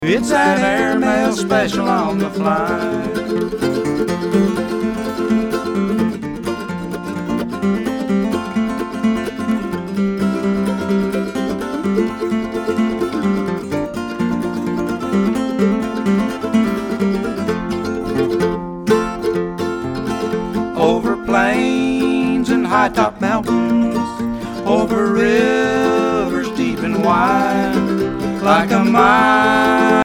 It's that airmail special on the fly. Over plains and high-top mountains, over rivers deep and wide, like a mile